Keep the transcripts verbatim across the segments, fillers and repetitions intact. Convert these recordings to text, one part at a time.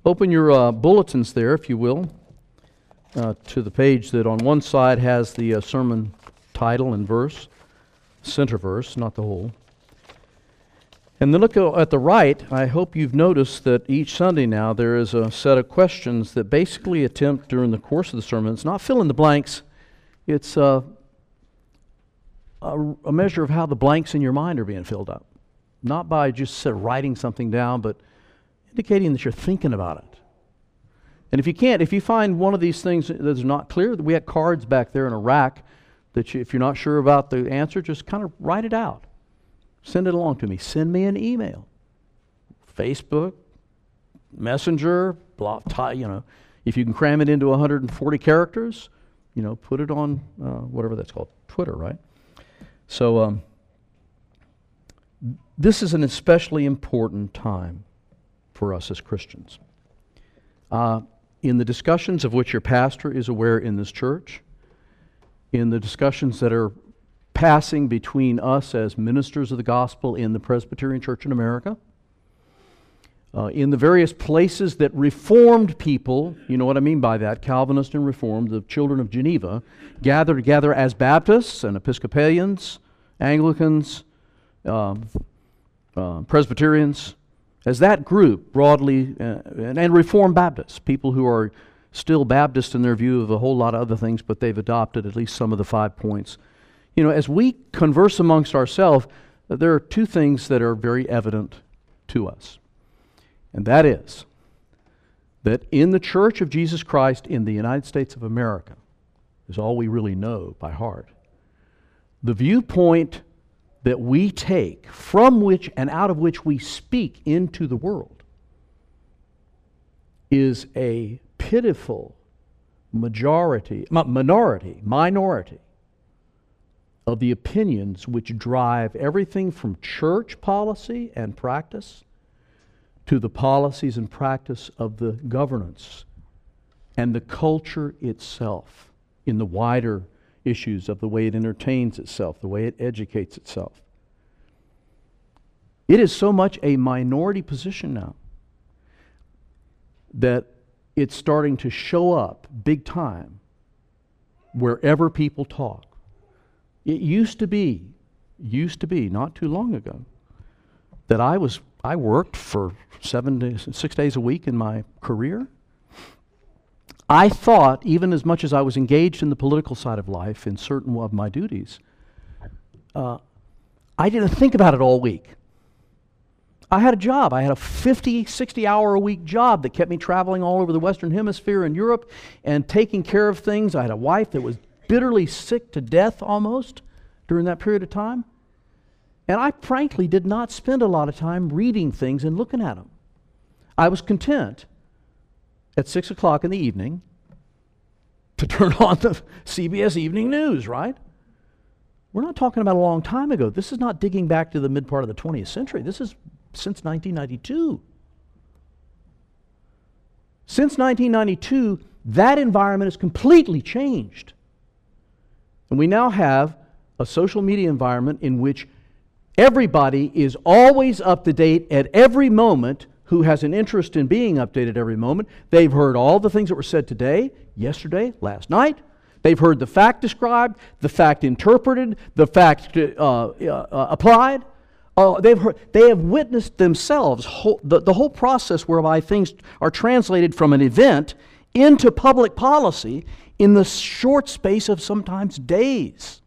Open your uh, bulletins there, if you will, uh, to the page that on one side has the uh, sermon title and verse, center verse, not the whole. And then look at the right. I hope you've noticed that each Sunday now there is a set of questions that basically attempt during the course of the sermon. It's not fill in the blanks. It's uh, a, a measure of how the blanks in your mind are being filled up. Not by just sort of writing something down, but indicating that you're thinking about it. And if you can't, if you find one of these things that's not clear, we have cards back there in a rack that you, if you're not sure about the answer, just kind of write it out. Send it along to me. Send me an email. Facebook, Messenger, blah, you know. If you can cram it into one hundred forty characters, you know, put it on uh, whatever that's called, Twitter, right? So um, this is an especially important time for us as Christians. Uh, in the discussions of which your pastor is aware in this church, in the discussions that are passing between us as ministers of the gospel in the Presbyterian Church in America, uh, in the various places that Reformed people, you know what I mean by that, Calvinist and Reformed, the children of Geneva, gather together as Baptists and Episcopalians, Anglicans, um, uh, Presbyterians, as that group broadly, uh, and, and Reformed Baptists, people who are still Baptist in their view of a whole lot of other things, but they've adopted at least some of the five points. You know, as we converse amongst ourselves, there are two things that are very evident to us. And that is that in the Church of Jesus Christ in the United States of America, is all we really know by heart, the viewpoint that we take, from which and out of which we speak into the world, is a pitiful majority, minority, minority of the opinions which drive everything from church policy and practice to the policies and practice of the governance and the culture itself in the wider issues of the way it entertains itself, the way it educates itself. It is so much a minority position now that it's starting to show up big time wherever people talk. It used to be, used to be, not too long ago, that I was I worked for seven days, six days a week in my career. I thought, even as much as I was engaged in the political side of life in certain of my duties, uh, I didn't think about it all week. I had a job. I had a fifty, sixty hour a week job that kept me traveling all over the Western Hemisphere and Europe and taking care of things. I had a wife that was bitterly sick to death almost during that period of time. And I frankly did not spend a lot of time reading things and looking at them. I was content at six o'clock in the evening to turn on the C B S Evening News, right? We're not talking about a long time ago. This is not digging back to the mid part of the twentieth century. This is since nineteen ninety-two. Since nineteen ninety-two, that environment has completely changed. And we now have a social media environment in which everybody is always up to date at every moment who has an interest in being updated every moment. They've heard all the things that were said today, yesterday, last night. They've heard the fact described, the fact interpreted, the fact uh, uh, applied. Uh, they've heard, they have witnessed themselves whole, the, the whole process whereby things are translated from an event into public policy in the short space of sometimes days.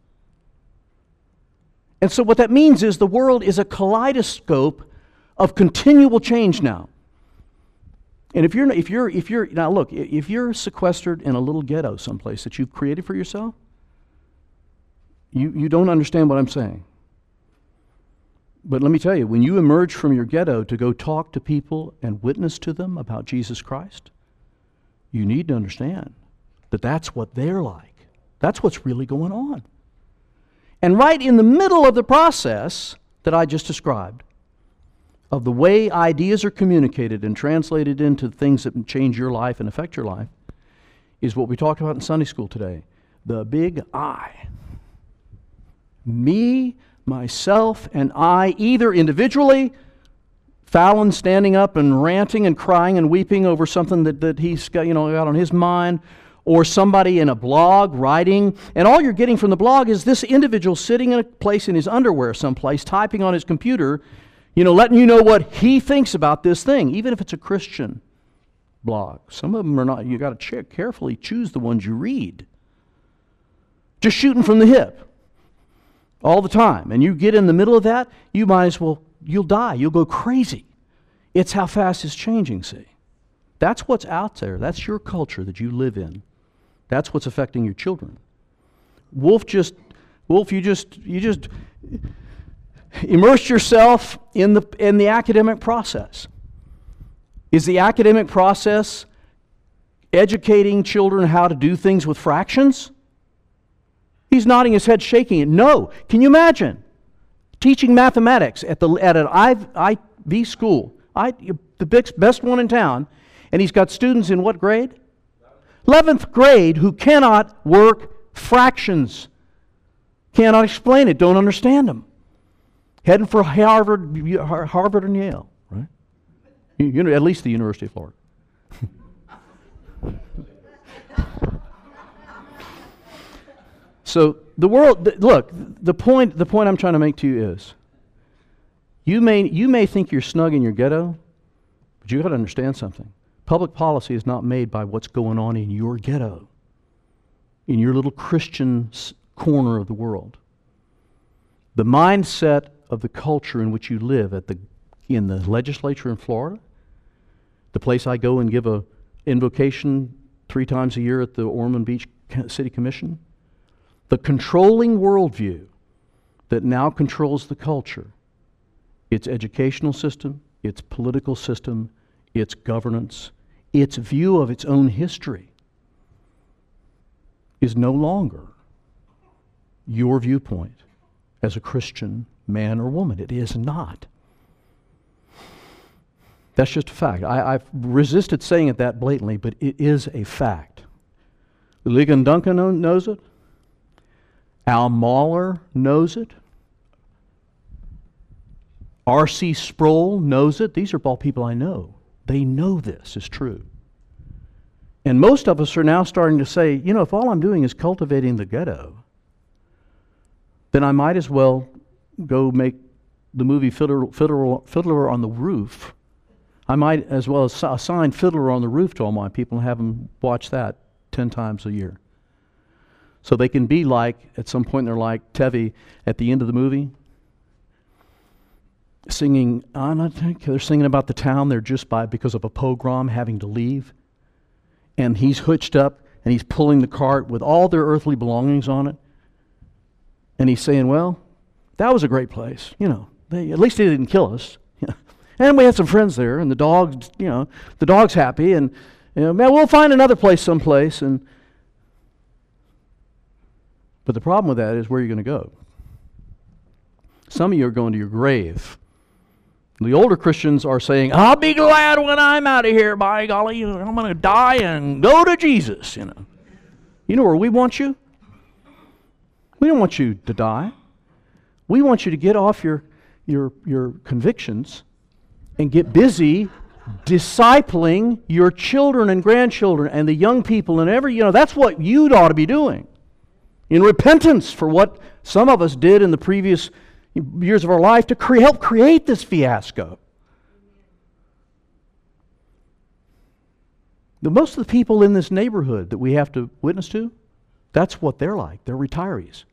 And so what that means is the world is a kaleidoscope of continual change now. And if you're, if you're, if you're, now look, if you're sequestered in a little ghetto someplace that you've created for yourself, you, you don't understand what I'm saying. But let me tell you, when you emerge from your ghetto to go talk to people and witness to them about Jesus Christ, you need to understand that that's what they're like. That's what's really going on. And right in the middle of the process that I just described, of the way ideas are communicated and translated into things that change your life and affect your life, is what we talked about in Sunday school today. The big I. Me, myself, and I, either individually, Fallon standing up and ranting and crying and weeping over something that, that he's got, you know, got on his mind, or somebody in a blog writing, and all you're getting from the blog is this individual sitting in a place in his underwear someplace, typing on his computer, you know, letting you know what he thinks about this thing, even if it's a Christian blog. Some of them are not. You got to check carefully, choose the ones you read. Just shooting from the hip all the time. And you get in the middle of that, you might as well, you'll die. You'll go crazy. It's how fast it's changing, see. That's what's out there. That's your culture that you live in. That's what's affecting your children. Wolf just, Wolf, you just, you just immerse yourself in the in the academic process. Is the academic process educating children how to do things with fractions? He's nodding his head, shaking it. No. Can you imagine teaching mathematics at the at an I V school, I, the best one in town, and he's got students in what grade? eleventh grade who cannot work fractions, cannot explain it, don't understand them. Heading for Harvard, Harvard and Yale, right? You know, at least the University of Florida. So the world, th- look, the point, the point I'm trying to make to you is, you may, you may think you're snug in your ghetto, but you got to understand something. Public policy is not made by what's going on in your ghetto, in your little Christian s- corner of the world. The mindset of the culture in which you live at the, in the legislature in Florida, the place I go and give a invocation three times a year at the Ormond Beach City Commission, the controlling worldview that now controls the culture, its educational system, its political system, its governance, its view of its own history, is no longer your viewpoint as a Christian man or woman. It is not. That's just a fact. I, I've resisted saying it that blatantly, but it is a fact. Ligon Duncan knows it. Al Mahler knows it. R C Sproul knows it. These are all people I know. They know this is true. And most of us are now starting to say, you know, if all I'm doing is cultivating the ghetto, then I might as well go make the movie Fiddler, Fiddler, Fiddler on the Roof. I might as well assign Fiddler on the Roof to all my people and have them watch that ten times a year. So they can be like, at some point they're like Tevi at the end of the movie, singing, I'm not, they're singing about the town they're just by because of a pogrom having to leave. And he's hitched up and he's pulling the cart with all their earthly belongings on it. And he's saying, well, that was a great place. You know, they, at least they didn't kill us. And we had some friends there, and the dogs, you know, the dog's happy, and you know, man, we'll find another place someplace. And but the problem with that is where you're going to go. Some of you are going to your grave. The older Christians are saying, I'll be glad when I'm out of here, by golly, I'm going to die and go to Jesus, you know. You know where we want you? We don't want you to die. We want you to get off your, your, your convictions and get busy discipling your children and grandchildren and the young people and every, you know, that's what you ought to be doing. In repentance for what some of us did in the previous years of our life to cre- help create this fiasco. The, most of the people in this neighborhood that we have to witness to, that's what they're like. They're retirees.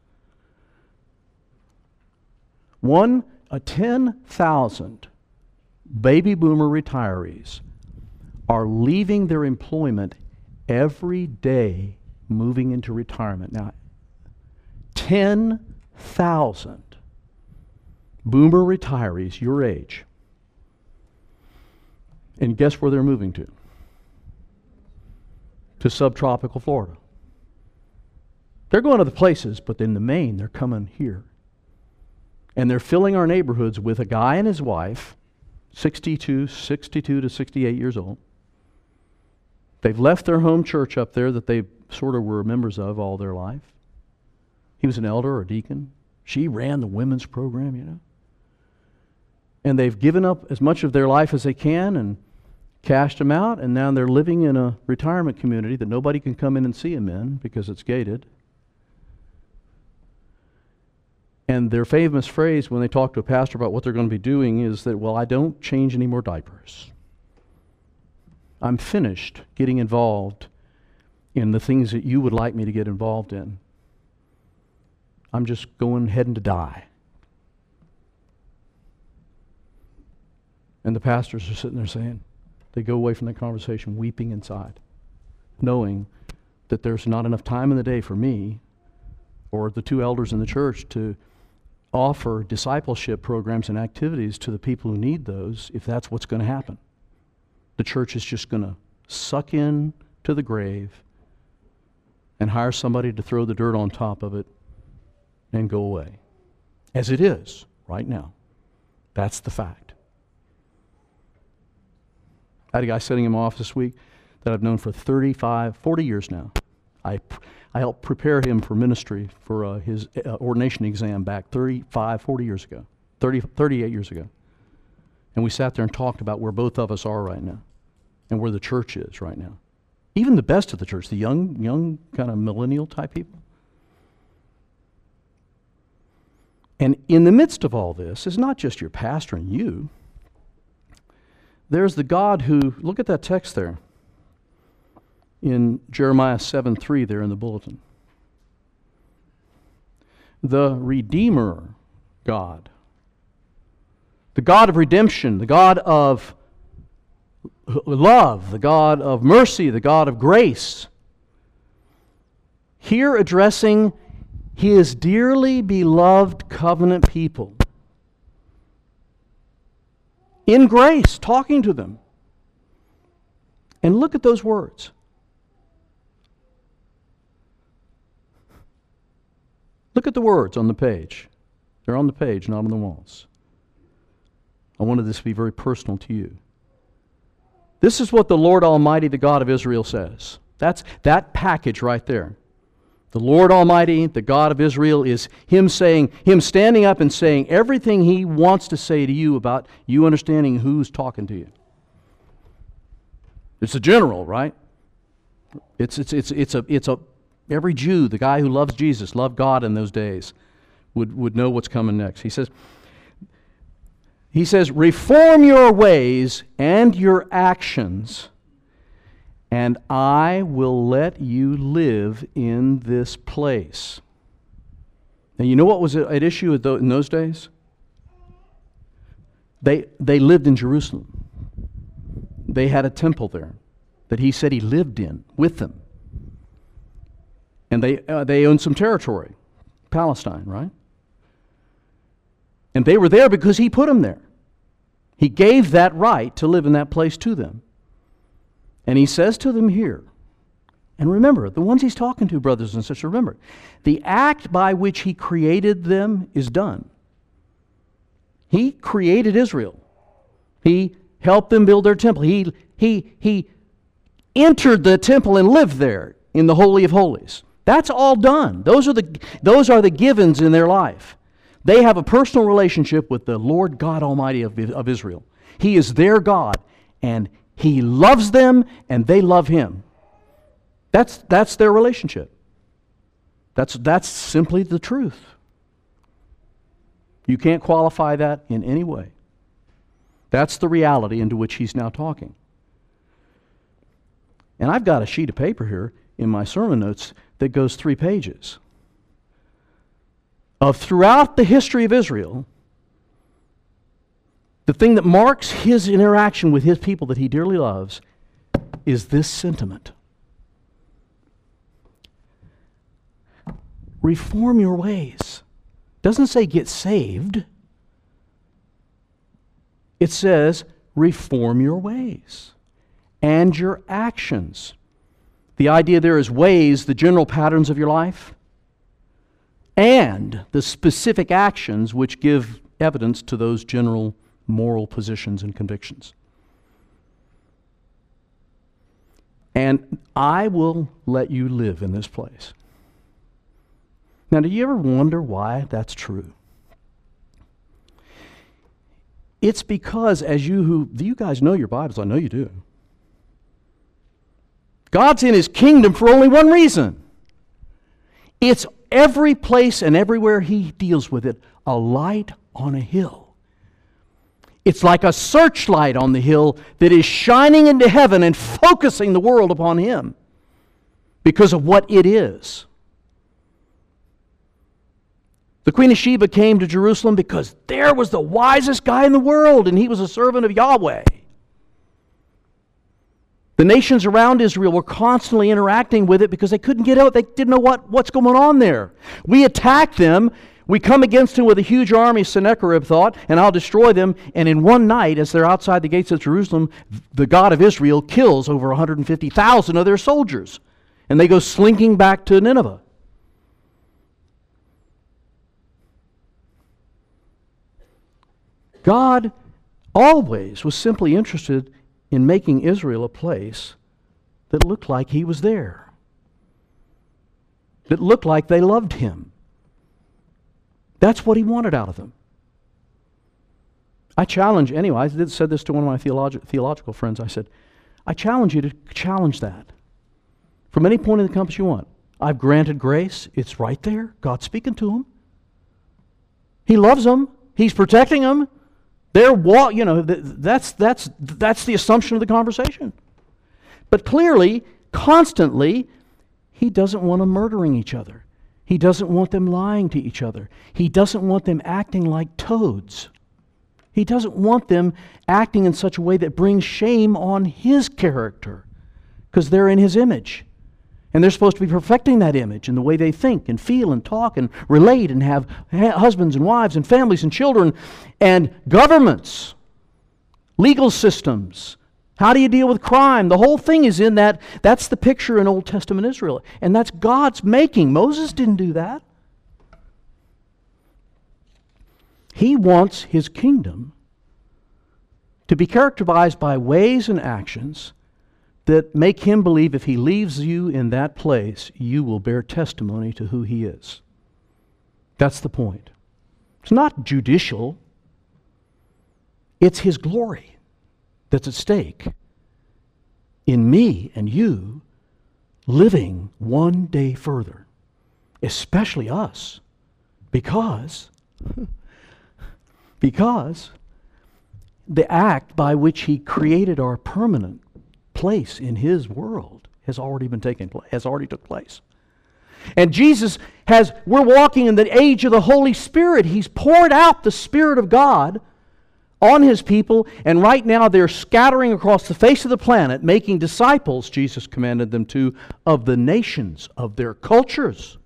One, a ten thousand baby boomer retirees are leaving their employment every day moving into retirement. Now, ten thousand boomer retirees your age. And guess where they're moving to? To subtropical Florida. They're going other places, but in the main, they're coming here. And they're filling our neighborhoods with a guy and his wife, sixty-two, sixty-two to sixty-eight years old. They've left their home church up there that they sort of were members of all their life. He was an elder or a deacon. She ran the women's program, you know. And they've given up as much of their life as they can and cashed them out, and now they're living in a retirement community that nobody can come in and see them in because it's gated. And their famous phrase when they talk to a pastor about what they're going to be doing is that, well, I don't change any more diapers. I'm finished getting involved in the things that you would like me to get involved in. I'm just going, heading to die. And the pastors are sitting there saying, they go away from that conversation weeping inside, knowing that there's not enough time in the day for me or the two elders in the church to offer discipleship programs and activities to the people who need those if that's what's going to happen. The church is just going to suck in to the grave and hire somebody to throw the dirt on top of it and go away. As it is right now. That's the fact. I had a guy sitting in my office this week that I've known for thirty-five, forty years now. I, I helped prepare him for ministry for uh, his uh, ordination exam back thirty-five, forty years ago, thirty, thirty-eight years ago. And we sat there and talked about where both of us are right now and where the church is right now. Even the best of the church, the young, young kind of millennial type people. And in the midst of all this, it's not just your pastor and you. There's the God who, look at that text there in Jeremiah seven three there in the bulletin. The Redeemer God. The God of redemption, the God of love, the God of mercy, the God of grace. Here addressing His dearly beloved covenant people. In grace, talking to them. And look at those words. Look at the words on the page. They're on the page, not on the walls. I wanted this to be very personal to you. This is what the Lord Almighty, the God of Israel, says. That's that package right there. The Lord Almighty, the God of Israel, is Him saying, Him standing up and saying everything He wants to say to you about you understanding who's talking to you. It's a general, right? It's it's it's it's a it's a every Jew, the guy who loves Jesus, loved God in those days, would would know what's coming next. He says, He says, reform your ways and your actions, and I will let you live in this place. Now, you know what was at issue in those days? They, they lived in Jerusalem. They had a temple there that He said He lived in with them. And they, uh, they owned some territory, Palestine, right? And they were there because He put them there. He gave that right to live in that place to them. And He says to them here, and remember, the ones He's talking to, brothers and sisters, remember, the act by which He created them is done. He created Israel. He helped them build their temple. He, he, he entered the temple and lived there in the Holy of Holies. That's all done. Those are the, those are the givens in their life. They have a personal relationship with the Lord God Almighty of, of Israel. He is their God, and He loves them, and they love Him. That's, that's their relationship. That's, that's simply the truth. You can't qualify that in any way. That's the reality into which He's now talking. And I've got a sheet of paper here in my sermon notes that goes three pages. Of throughout the history of Israel, the thing that marks His interaction with His people that He dearly loves is this sentiment. Reform your ways. Doesn't say get saved. It says reform your ways and your actions. The idea there is ways, the general patterns of your life, and the specific actions which give evidence to those general moral positions and convictions. And I will let you live in this place. Now, do you ever wonder why that's true? It's because, as you who, you guys know your Bibles, I know you do. God's in His kingdom for only one reason. It's every place and everywhere He deals with it, a light on a hill. It's like a searchlight on the hill that is shining into heaven and focusing the world upon Him because of what it is. The Queen of Sheba came to Jerusalem because there was the wisest guy in the world, and he was a servant of Yahweh. The nations around Israel were constantly interacting with it because they couldn't get out. They didn't know what, what's going on there. We attack them. We come against them with a huge army, Sennacherib thought, and I'll destroy them. And in one night, as they're outside the gates of Jerusalem, the God of Israel kills over one hundred fifty thousand of their soldiers. And they go slinking back to Nineveh. God always was simply interested in making Israel a place that looked like He was there, that looked like they loved Him. That's what He wanted out of them. I challenge, anyway, I did, said this to one of my theologi- theological friends. I said, I challenge you to challenge that from any point of the compass you want. I've granted grace. It's right there. God's speaking to them. He loves them. He's protecting them. They're walk, you know, that's that's that's the assumption of the conversation. But clearly, constantly, He doesn't want them murdering each other. He doesn't want them lying to each other. He doesn't want them acting like toads. He doesn't want them acting in such a way that brings shame on His character, because they're in His image. And they're supposed to be perfecting that image in the way they think and feel and talk and relate and have husbands and wives and families and children and governments, legal systems. How do you deal with crime? The whole thing is in that. That's the picture in Old Testament Israel. And that's God's making. Moses didn't do that. He wants His kingdom to be characterized by ways and actions that make Him believe if He leaves you in that place, you will bear testimony to who He is. That's the point. It's not judicial. It's His glory that's at stake in me and you living one day further, especially us, because, because the act by which He created our permanent place in His world has already been taken place, has already took place. And Jesus has, we're walking in the age of the Holy Spirit. He's poured out the Spirit of God on His people, and right now they're scattering across the face of the planet, making disciples, Jesus commanded them to, of the nations, of their cultures.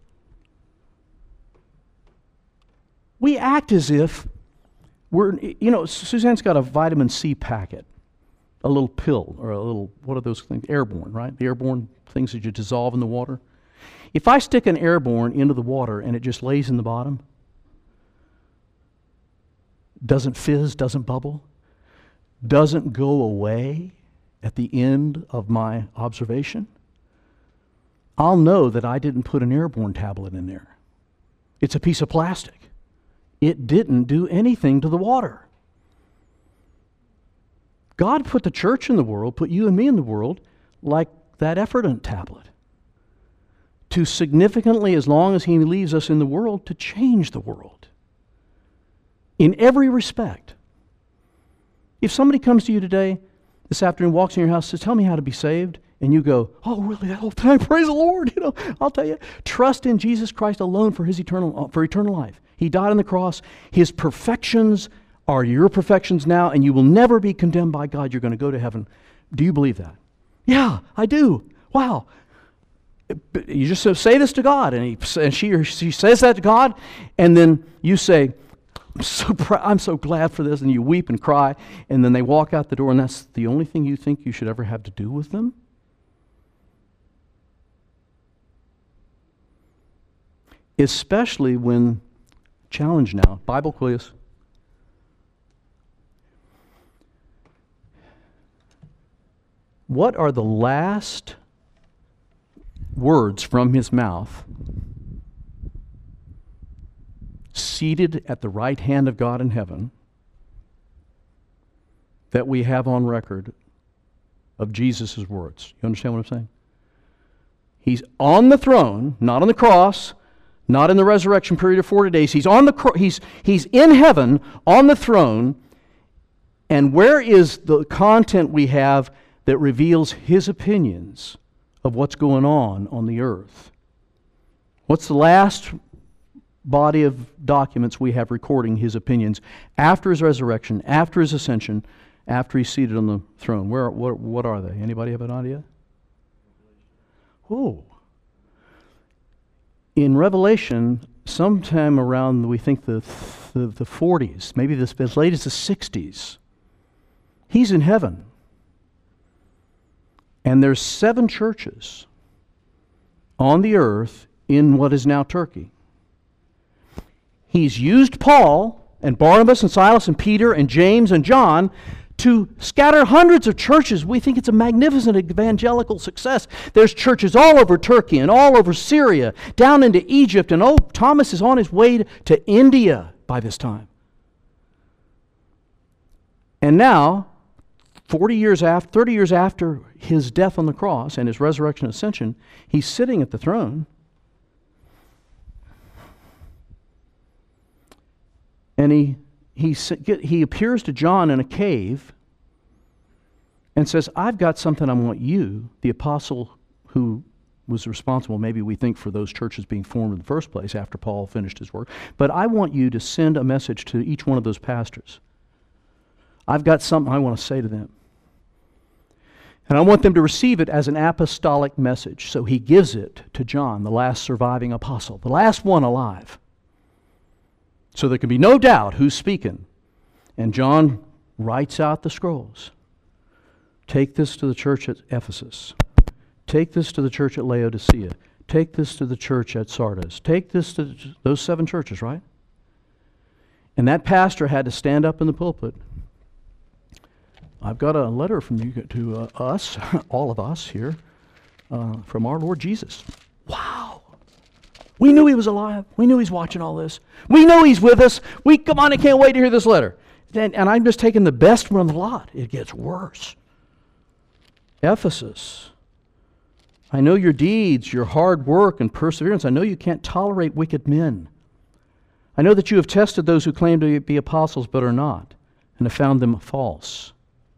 We act as if we're, you know, Suzanne's got a vitamin C packet. A little pill, or a little, what are those things? Airborne, right? The airborne things that you dissolve in the water. If I stick an airborne into the water and it just lays in the bottom, doesn't fizz, doesn't bubble, doesn't go away at the end of my observation, I'll know that I didn't put an airborne tablet in there. It's a piece of plastic. It didn't do anything to the water. God put the church in the world, put you and me in the world, like that Efferdent tablet, to significantly, as long as He leaves us in the world, to change the world in every respect. If somebody comes to you today, this afternoon, walks in your house, says, tell me how to be saved, and you go, oh, really, that whole time, praise the Lord, you know, I'll tell you, trust in Jesus Christ alone for His eternal, for eternal life. He died on the cross. His perfections are your perfections now, and you will never be condemned by God. You're going to go to heaven. Do you believe that? Yeah, I do. Wow. You just say this to God, and, he, and she or she says that to God, and then you say, I'm so pr- I'm so glad for this, and you weep and cry, and then they walk out the door, and that's the only thing you think you should ever have to do with them? Especially when, challenge now, Bible quiz. What are the last words from His mouth, seated at the right hand of God in heaven, that we have on record of Jesus' words. You understand what I'm saying? He's on the throne, not on the cross, not in the resurrection period of forty days. He's on the cro- he's he's in heaven on the throne. And where is the content we have that reveals his opinions of what's going on on the earth? What's the last body of documents we have recording his opinions after his resurrection, after his ascension, after he's seated on the throne? Where what what are they? Anybody have an idea? Oh. In Revelation, sometime around, we think, the, the, the forties, maybe this, as late as the sixties, he's in heaven. And there's seven churches on the earth in what is now Turkey. He's used Paul and Barnabas and Silas and Peter and James and John to scatter hundreds of churches. We think it's a magnificent evangelical success. There's churches all over Turkey and all over Syria, down into Egypt, and oh, Thomas is on his way to India by this time. And now, forty years after, thirty years after his death on the cross and his resurrection and ascension, he's sitting at the throne. And he He, he appears to John in a cave and says, I've got something I want you, the apostle who was responsible, maybe we think, for those churches being formed in the first place after Paul finished his work, but I want you to send a message to each one of those pastors. I've got something I want to say to them. And I want them to receive it as an apostolic message. So he gives it to John, the last surviving apostle, the last one alive. So there can be no doubt who's speaking. And John writes out the scrolls. Take this to the church at Ephesus. Take this to the church at Laodicea. Take this to the church at Sardis. Take this to those seven churches, right? And that pastor had to stand up in the pulpit. I've got a letter from you to uh, us, all of us here, uh, from our Lord Jesus. Wow. We knew he was alive. We knew he's watching all this. We know he's with us. We come on, I can't wait to hear this letter. And, and I'm just taking the best from the lot. It gets worse. Ephesus, I know your deeds, your hard work and perseverance. I know you can't tolerate wicked men. I know that you have tested those who claim to be apostles but are not, and have found them false.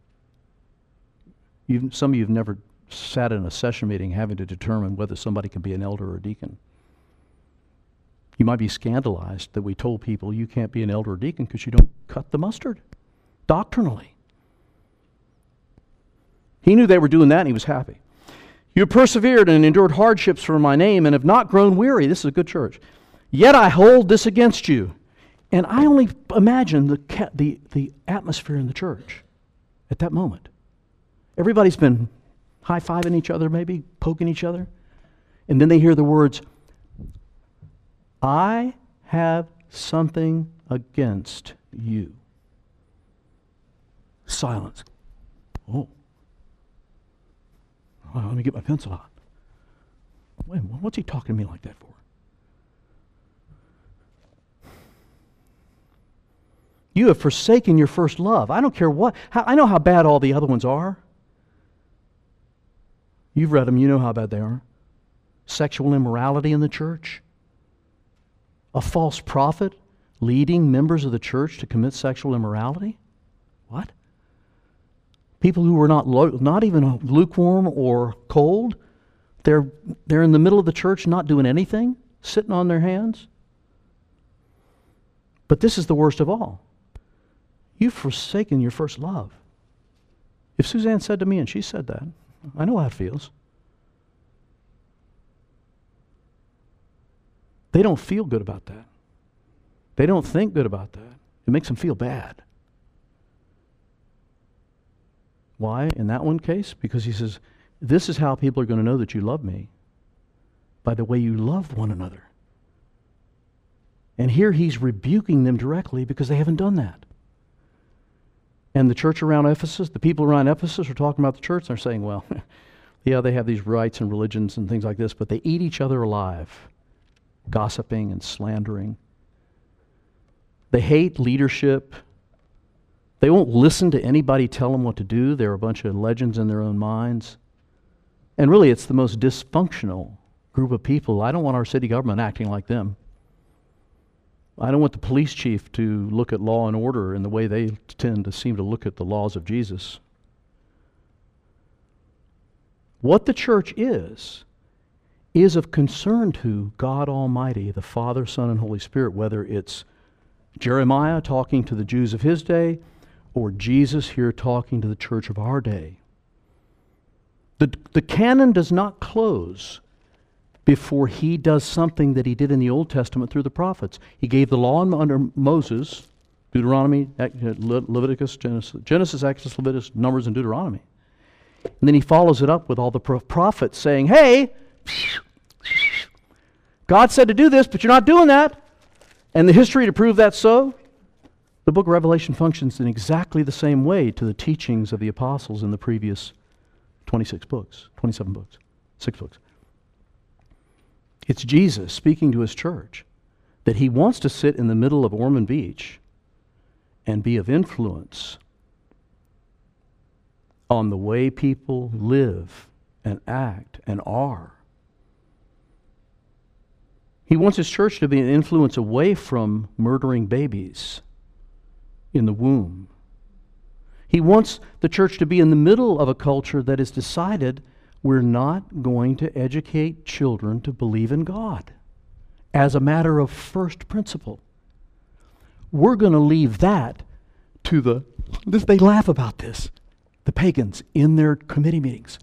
You've, some of you have never sat in a session meeting having to determine whether somebody can be an elder or a deacon. You might be scandalized that we told people you can't be an elder or deacon because you don't cut the mustard doctrinally. He knew they were doing that and he was happy. You have persevered and endured hardships for my name and have not grown weary. This is a good church. Yet I hold this against you. And I only imagine the, ca- the, the atmosphere in the church at that moment. Everybody's been high-fiving each other, maybe poking each other. And then they hear the words, I have something against you. Silence. Oh. Well, let me get my pencil out. Wait, what's he talking to me like that for? You have forsaken your first love. I don't care what. How, I know how bad all the other ones are. You've read them. You know how bad they are. Sexual immorality in the church. A false prophet leading members of the church to commit sexual immorality? What? People who were not lo- not even lukewarm or cold, they're, they're in the middle of the church not doing anything, sitting on their hands. But this is the worst of all. You've forsaken your first love. If Suzanne said to me, and she said that, I know how it feels. They don't feel good about that. They don't think good about that. It makes them feel bad. Why? In that one case, because he says, this is how people are going to know that you love me, by the way you love one another. And here he's rebuking them directly because they haven't done that. And the church around Ephesus, the people around Ephesus are talking about the church, and they're saying, well, yeah, they have these rites and religions and things like this, but they eat each other alive, gossiping and slandering. They hate leadership. They won't listen to anybody tell them what to do. They're a bunch of legends in their own minds. And really, it's the most dysfunctional group of people. I don't want our city government acting like them. I don't want the police chief to look at law and order in the way they tend to seem to look at the laws of Jesus. What the church is, is of concern to God Almighty, the Father, Son, and Holy Spirit, whether it's Jeremiah talking to the Jews of his day or Jesus here talking to the church of our day. The, the canon does not close before he does something that he did in the Old Testament through the prophets. He gave the law under Moses, Deuteronomy, Leviticus, Genesis, Genesis, Exodus, Leviticus, Numbers, and Deuteronomy. And then he follows it up with all the prophets saying, hey, God said to do this, but you're not doing that. And the history to prove that so, the book of Revelation functions in exactly the same way to the teachings of the apostles in the previous twenty-six books, twenty-seven books, six books. It's Jesus speaking to his church that he wants to sit in the middle of Ormond Beach and be of influence on the way people live and act and are. He wants his church to be an influence away from murdering babies in the womb. He wants the church to be in the middle of a culture that has decided we're not going to educate children to believe in God as a matter of first principle. We're going to leave that to the, this, they laugh about this, the pagans in their committee meetings.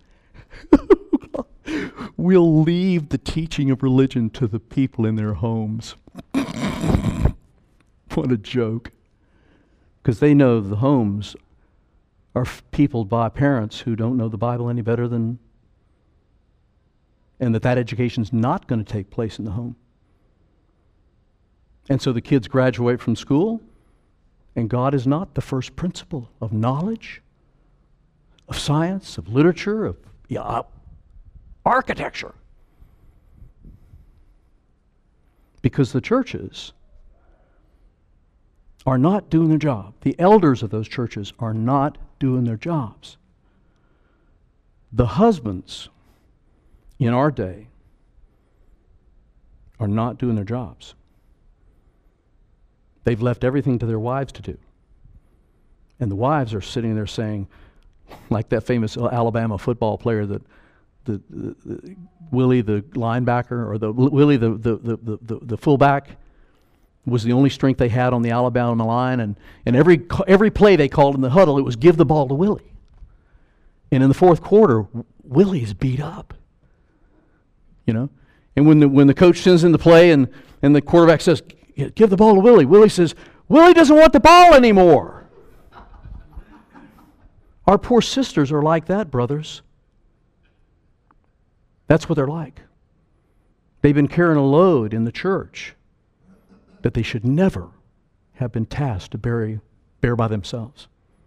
We'll leave the teaching of religion to the people in their homes. What a joke. Because they know the homes are peopled by parents who don't know the Bible any better than, and that that education's not going to take place in the home. And so the kids graduate from school, and God is not the first principle of knowledge, of science, of literature, of yeah, architecture. Because the churches are not doing their job. The elders of those churches are not doing their jobs. The husbands in our day are not doing their jobs. They've left everything to their wives to do. And the wives are sitting there saying, like that famous Alabama football player that the, the, the Willie the linebacker or the Willie the the, the, the the fullback was the only strength they had on the Alabama line, and, and every every play they called in the huddle, it was give the ball to Willie. And in the fourth quarter, Willie's beat up. You know? And when the when the coach sends in the play and, and the quarterback says, give the ball to Willie, Willie says, Willie doesn't want the ball anymore. Our poor sisters are like that, brothers. That's what they're like. They've been carrying a load in the church that they should never have been tasked to bear, bear by themselves.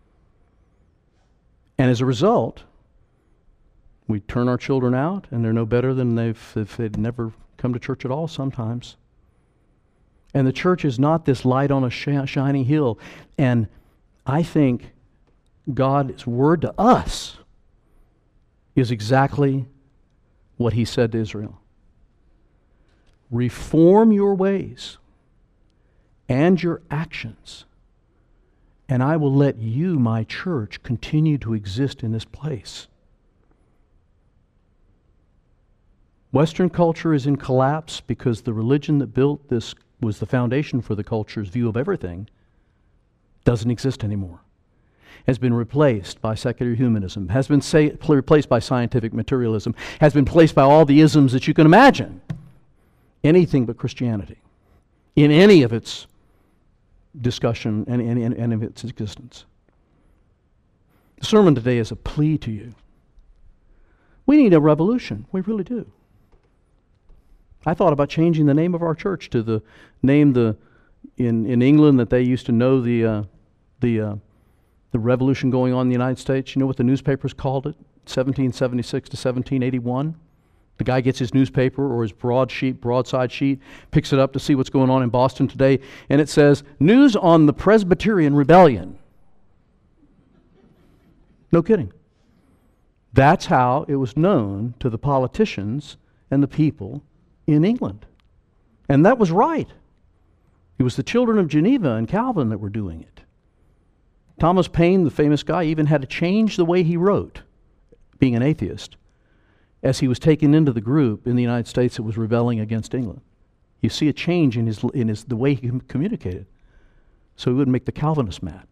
And as a result, we turn our children out, and they're no better than they've, if they'd never come to church at all sometimes. And the church is not this light on a sh- shining hill. And I think God's word to us is exactly what he said to Israel. Reform your ways and your actions, and I will let you, my church, continue to exist in this place. Western culture is in collapse because the religion that built this was the foundation for the culture's view of everything doesn't exist anymore. Has been replaced by secular humanism, has been say, replaced by scientific materialism, has been replaced by all the isms that you can imagine. Anything but Christianity in any of its discussion and any, any, any of its existence. The sermon today is a plea to you. We need a revolution. We really do. I thought about changing the name of our church to the name the in, in England that they used to know the uh, the uh, the revolution going on in the United States. You know what the newspapers called it? seventeen seventy-six to seventeen eighty-one. The guy gets his newspaper or his broadsheet, broadside sheet, picks it up to see what's going on in Boston today, and it says, "News on the Presbyterian Rebellion." No kidding. That's how it was known to the politicians and the people in England. And that was right. It was the children of Geneva and Calvin that were doing it. Thomas Paine, the famous guy, even had to change the way he wrote, being an atheist, as he was taken into the group in the United States that was rebelling against England. You see a change in his in his the way he communicated, so he wouldn't make the Calvinists mad.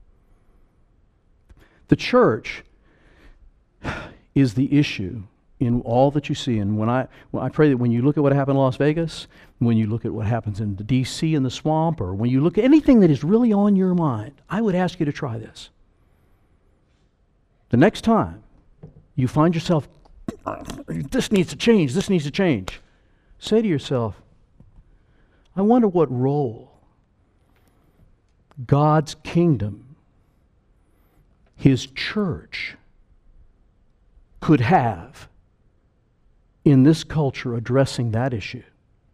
The church is the issue in all that you see. And when I when I pray that when you look at what happened in Las Vegas, when you look at what happens in the D C in the swamp, or when you look at anything that is really on your mind, I would ask you to try this. The next time you find yourself, this needs to change, this needs to change, say to yourself, I wonder what role God's kingdom, His church, could have in this culture addressing that issue.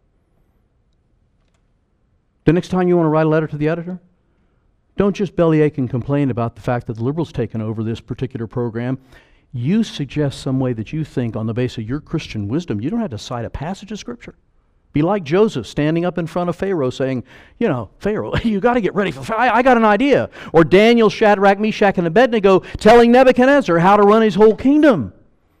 The next time you want to write a letter to the editor, don't just bellyache and complain about the fact that the liberals taken over this particular program. You suggest some way that you think on the basis of your Christian wisdom. You don't have to cite a passage of Scripture. Be like Joseph standing up in front of Pharaoh saying, you know, Pharaoh, you got to get ready for, I, I got an idea. Or Daniel, Shadrach, Meshach, and Abednego telling Nebuchadnezzar how to run his whole kingdom.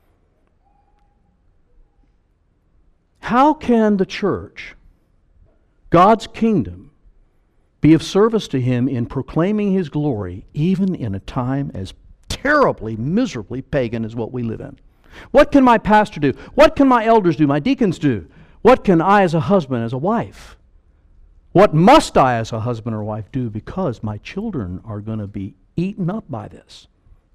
How can the church, God's kingdom, be of service to Him in proclaiming His glory even in a time as terribly, miserably pagan as what we live in? What can my pastor do? What can my elders do? My deacons do? What can I as a husband, as a wife? What must I as a husband or wife do because my children are going to be eaten up by this?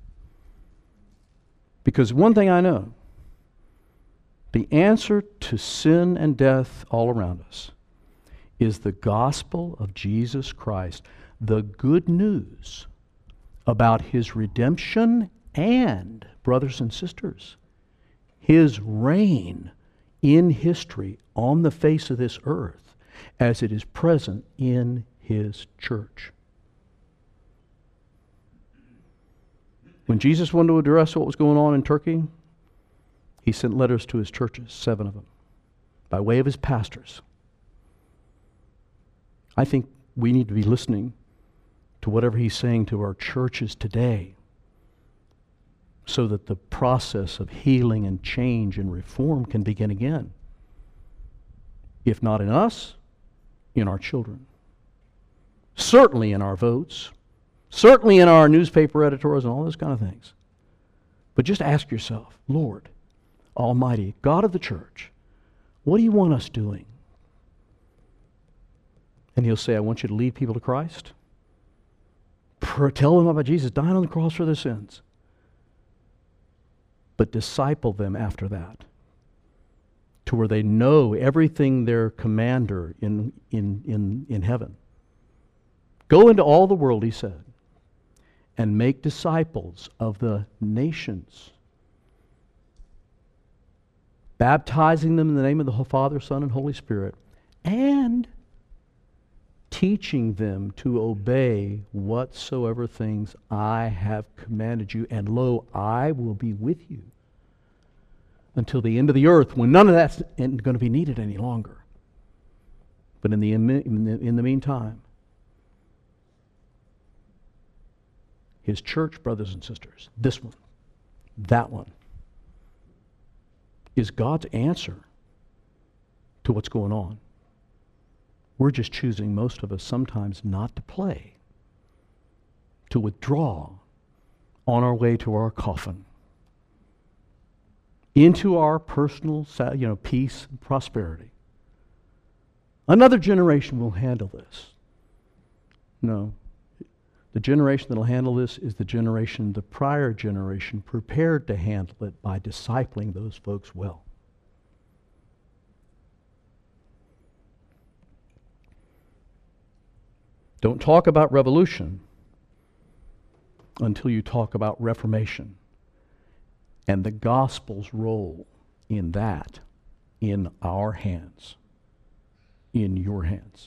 Because one thing I know, the answer to sin and death all around us is the gospel of Jesus Christ, the good news about His redemption and, brothers and sisters, His reign in history on the face of this earth as it is present in His church. When Jesus wanted to address what was going on in Turkey, He sent letters to His churches, seven of them, by way of His pastors. I think we need to be listening to whatever He's saying to our churches today so that the process of healing and change and reform can begin again. If not in us, in our children. Certainly in our votes. Certainly in our newspaper editors and all those kind of things. But just ask yourself, Lord, Almighty, God of the church, what do you want us doing? And He'll say, I want you to lead people to Christ. Tell them about Jesus dying on the cross for their sins. But disciple them after that to where they know everything their commander in, in, in, in heaven. Go into all the world, He said, and make disciples of the nations, baptizing them in the name of the Father, Son, and Holy Spirit, and teaching them to obey whatsoever things I have commanded you. And lo, I will be with you until the end of the earth, when none of that's going to be needed any longer. But in the, in the, in the meantime, His church, brothers and sisters, this one, that one, is God's answer to what's going on. We're just choosing, most of us, sometimes not to play, to withdraw on our way to our coffin, into our personal, you know, peace and prosperity. Another generation will handle this. No. The generation that will handle this is the generation, the prior generation, prepared to handle it by discipling those folks well. Don't talk about revolution until you talk about reformation and the gospel's role in that, in our hands, in your hands.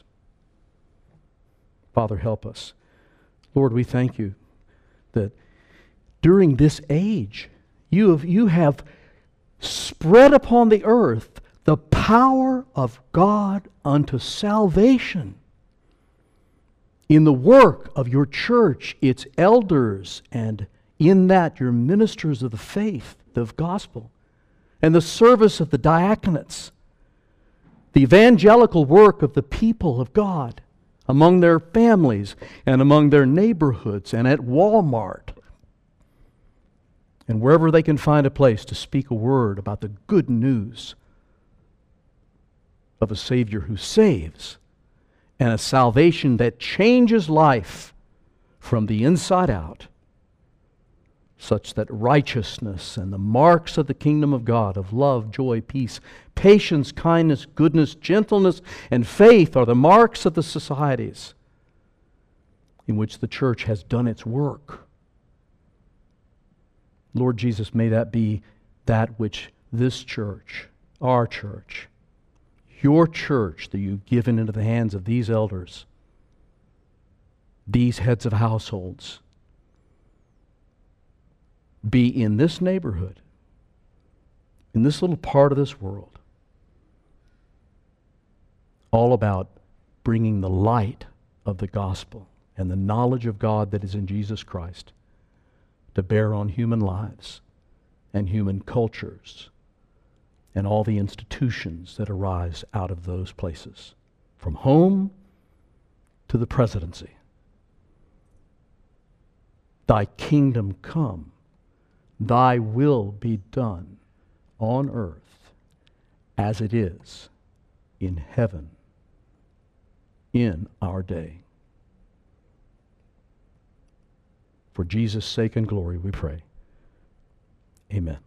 Father, help us. Lord, we thank you that during this age. You have, you have spread upon the earth the power of God unto salvation. In the work of your church, its elders, and in that your ministers of the faith, the gospel, and the service of the diaconates, the evangelical work of the people of God among their families and among their neighborhoods and at Walmart and wherever they can find a place to speak a word about the good news of a Savior who saves and a salvation that changes life from the inside out, such that righteousness and the marks of the kingdom of God of love, joy, peace, patience, kindness, goodness, gentleness, and faith are the marks of the societies in which the church has done its work. Lord Jesus, may that be that which this church, our church, your church that you've given into the hands of these elders, these heads of households, be in this neighborhood, in this little part of this world, all about bringing the light of the gospel and the knowledge of God that is in Jesus Christ to bear on human lives and human cultures and all the institutions that arise out of those places, from home to the presidency. Thy kingdom come, thy will be done on earth as it is in heaven in our day. For Jesus' sake and glory we pray. Amen.